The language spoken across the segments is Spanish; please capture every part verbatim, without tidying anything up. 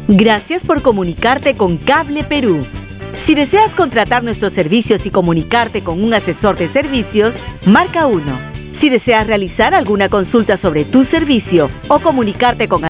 Gracias por comunicarte con Cable Perú. Si deseas contratar nuestros servicios y comunicarte con un asesor de servicios, marca uno. Si deseas realizar alguna consulta sobre tu servicio o comunicarte con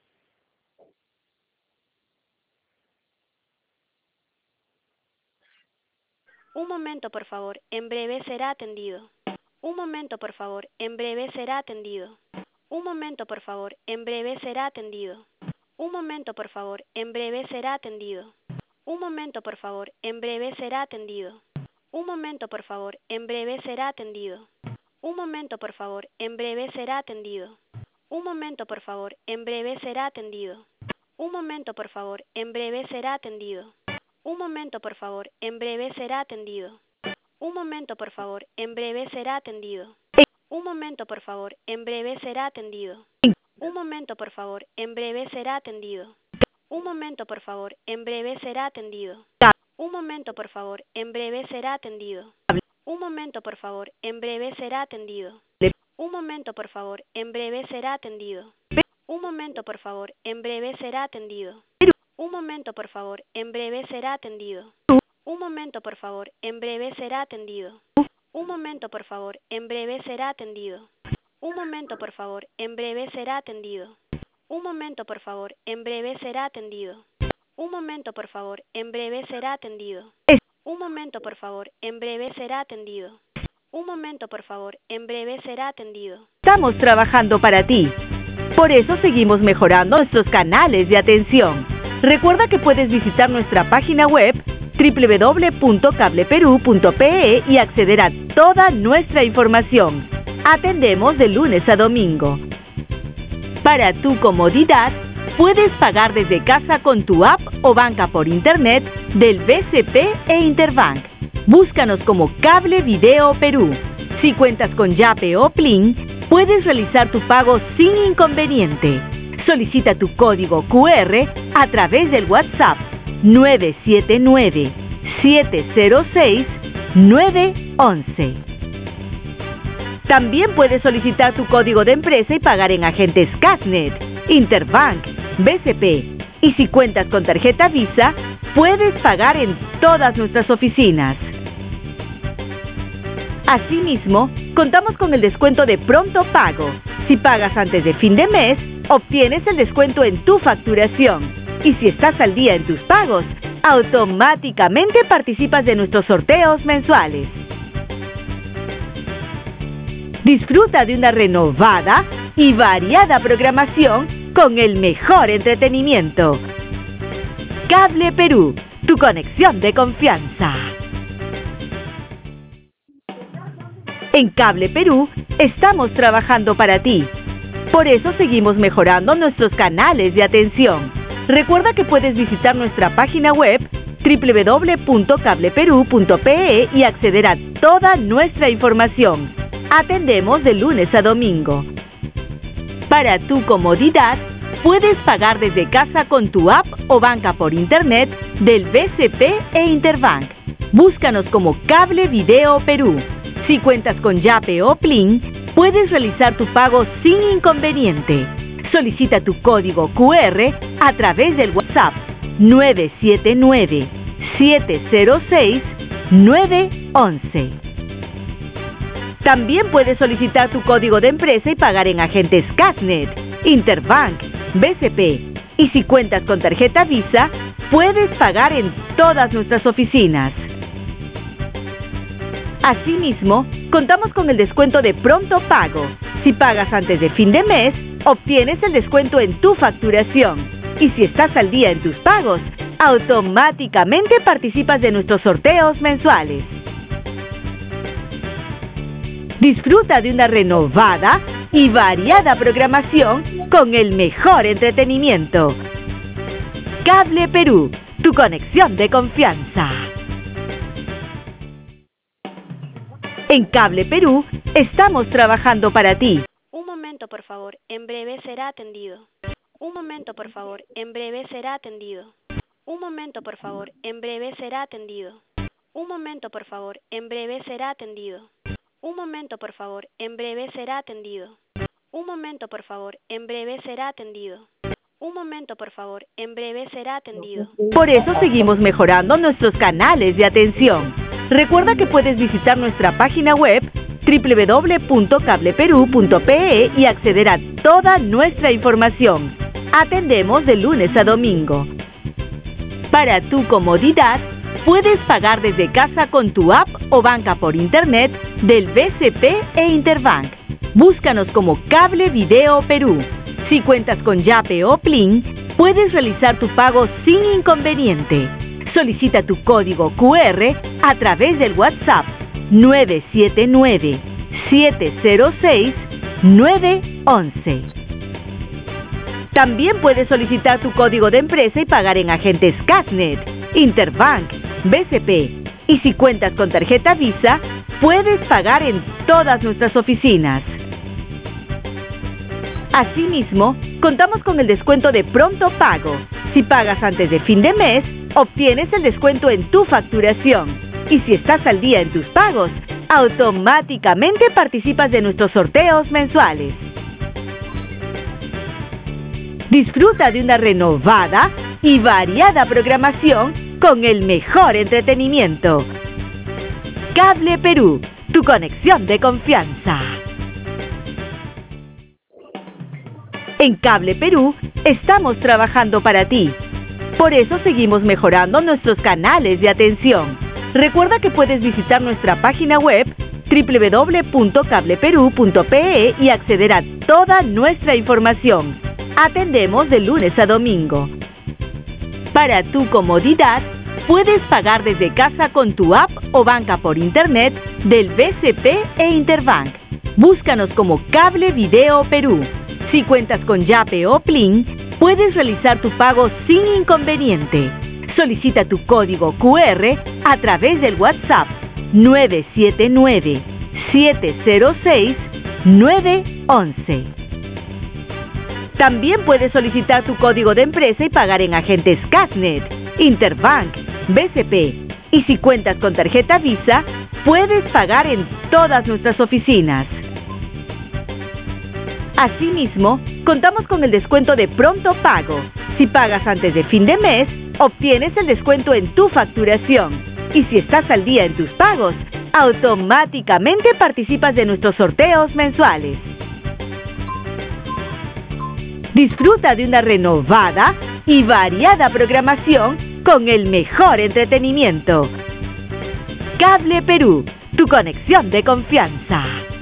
Un momento, por favor. En breve será atendido. Un momento, por favor. En breve será atendido. Un momento, por favor. En breve será atendido. Un momento, por favor. En breve será atendido. Un momento, por favor. En breve será atendido. Un momento, por favor. En breve será atendido. Un momento, por favor. En breve será atendido. Un momento, por favor. En breve será atendido. Un momento, por favor. En breve será atendido. Un momento, por favor. En breve será atendido. Un momento, por favor. En breve será atendido. Un momento, por favor. En breve será atendido. Un momento, por favor. En breve será atendido. Un momento, por favor. En breve será atendido. Un momento, por favor. En breve será atendido. Un momento, por favor. En breve será atendido. Un momento, por favor. En breve será atendido. Un momento, por favor. En breve será atendido. Un momento, por favor. En breve será atendido. Un momento, por favor. En breve será atendido. Un momento, por favor. En breve será atendido. Un momento, por favor. En breve será atendido. Un momento, por favor. En breve será atendido. Un momento, por favor. En breve será atendido. Un momento, por favor. En breve será atendido. Un momento, por favor. En breve será atendido. Estamos trabajando para ti. Por eso seguimos mejorando nuestros canales de atención. Recuerda que puedes visitar nuestra página web doble u doble u doble u punto cable perú punto pe e y acceder a toda nuestra información. Atendemos de lunes a domingo. Para tu comodidad, puedes pagar desde casa con tu app o banca por internet del B C P e Interbank. Búscanos como Cable Video Perú. Si cuentas con Yape o Plin, puedes realizar tu pago sin inconveniente. Solicita tu código cu erre a través del WhatsApp nueve siete nueve, siete cero seis, nueve once. También puedes solicitar tu código de empresa y pagar en agentes Casnet, Interbank, B C P. Y si cuentas con tarjeta Visa, puedes pagar en todas nuestras oficinas. Asimismo, contamos con el descuento de pronto pago. Si pagas antes de fin de mes, obtienes el descuento en tu facturación. Y si estás al día en tus pagos, automáticamente participas de nuestros sorteos mensuales. Disfruta de una renovada y variada programación con el mejor entretenimiento. Cable Perú, tu conexión de confianza. En Cable Perú estamos trabajando para ti. Por eso seguimos mejorando nuestros canales de atención. Recuerda que puedes visitar nuestra página web doble u doble u doble u punto cable perú punto pe e y acceder a toda nuestra información. Atendemos de lunes a domingo. Para tu comodidad, puedes pagar desde casa con tu app o banca por internet del B C P e Interbank. Búscanos como Cable Video Perú. Si cuentas con Yape o Plin, puedes realizar tu pago sin inconveniente. Solicita tu código cu erre a través del WhatsApp nueve siete nueve, siete cero seis, nueve once. También puedes solicitar tu código de empresa y pagar en agentes Casnet, Interbank, B C P. Y si cuentas con tarjeta Visa, puedes pagar en todas nuestras oficinas. Asimismo, contamos con el descuento de pronto pago. Si pagas antes de fin de mes, obtienes el descuento en tu facturación. Y si estás al día en tus pagos, automáticamente participas de nuestros sorteos mensuales. Disfruta de una renovada y variada programación con el mejor entretenimiento. Cable Perú, tu conexión de confianza. En Cable Perú estamos trabajando para ti. Un momento, por favor. En breve será atendido. Un momento, por favor. En breve será atendido. Un momento, por favor. En breve será atendido. Un momento, por favor. En breve será atendido. Un momento, por favor. En breve será atendido. Un momento, por favor. En breve será atendido. Un momento, por favor. En breve será atendido. Por eso seguimos mejorando nuestros canales de atención. Recuerda que puedes visitar nuestra página web doble u doble u doble u punto cable perú punto pe e y acceder a toda nuestra información. Atendemos de lunes a domingo. Para tu comodidad, puedes pagar desde casa con tu app o banca por internet del B C P e Interbank. Búscanos como Cable Video Perú. Si cuentas con Yape o Plin, puedes realizar tu pago sin inconveniente. Solicita tu código Q R a través del WhatsApp nueve siete nueve, siete cero seis, nueve once. También puedes solicitar tu código de empresa y pagar en agentes Casnet, Interbank, B C P. Y si cuentas con tarjeta Visa, puedes pagar en todas nuestras oficinas. Asimismo, contamos con el descuento de pronto pago. Si pagas antes de fin de mes, obtienes el descuento en tu facturación. Y si estás al día en tus pagos, automáticamente participas de nuestros sorteos mensuales. Disfruta de una renovada y variada programación con el mejor entretenimiento. Cable Perú, tu conexión de confianza. En Cable Perú estamos trabajando para ti. Por eso seguimos mejorando nuestros canales de atención. Recuerda que puedes visitar nuestra página web doble u doble u doble u punto cable perú punto pe e y acceder a toda nuestra información. Atendemos de lunes a domingo. Para tu comodidad, puedes pagar desde casa con tu app o banca por internet del B C P e Interbank. Búscanos como Cable Video Perú. Si cuentas con Yape o Plin, puedes realizar tu pago sin inconveniente. Solicita tu código Q R a través del WhatsApp nueve siete nueve, siete cero seis, nueve once. También puedes solicitar tu código de empresa y pagar en agentes Casnet, Interbank, B C P. Y si cuentas con tarjeta Visa, puedes pagar en todas nuestras oficinas. Asimismo, contamos con el descuento de pronto pago. Si pagas antes de fin de mes, obtienes el descuento en tu facturación. Y si estás al día en tus pagos, automáticamente participas de nuestros sorteos mensuales. Disfruta de una renovada y variada programación con el mejor entretenimiento. Cable Perú, tu conexión de confianza.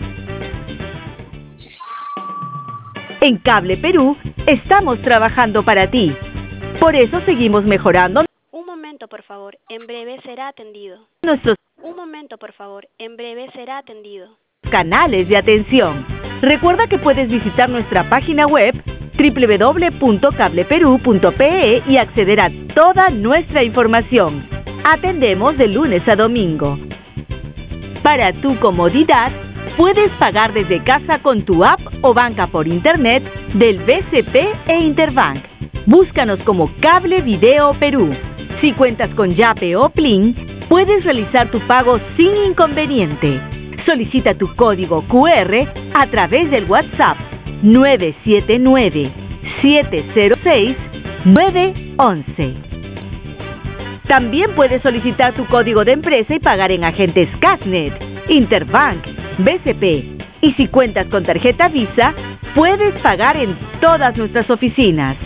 En Cable Perú estamos trabajando para ti. Por eso seguimos mejorando. Un momento, por favor. En breve será atendido. Nuestros Un momento, por favor. En breve será atendido. canales de atención. Recuerda que puedes visitar nuestra página web doble u doble u doble u punto cable perú punto pe e y acceder a toda nuestra información. Atendemos de lunes a domingo. Para tu comodidad, puedes pagar desde casa con tu app o banca por internet del B C P e Interbank. Búscanos como Cable Video Perú. Si cuentas con Yape o Plin, puedes realizar tu pago sin inconveniente. Solicita tu código Q R a través del WhatsApp nueve siete nueve, siete cero seis, nueve once. También puedes solicitar tu código de empresa y pagar en agentes Casnet, Interbank, B C P. Y si cuentas con tarjeta Visa, puedes pagar en todas nuestras oficinas.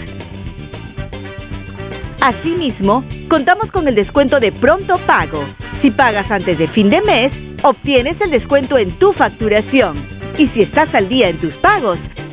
Asimismo, contamos con el descuento de pronto pago. Si pagas antes de fin de mes, obtienes el descuento en tu facturación. Y si estás al día en tus pagos,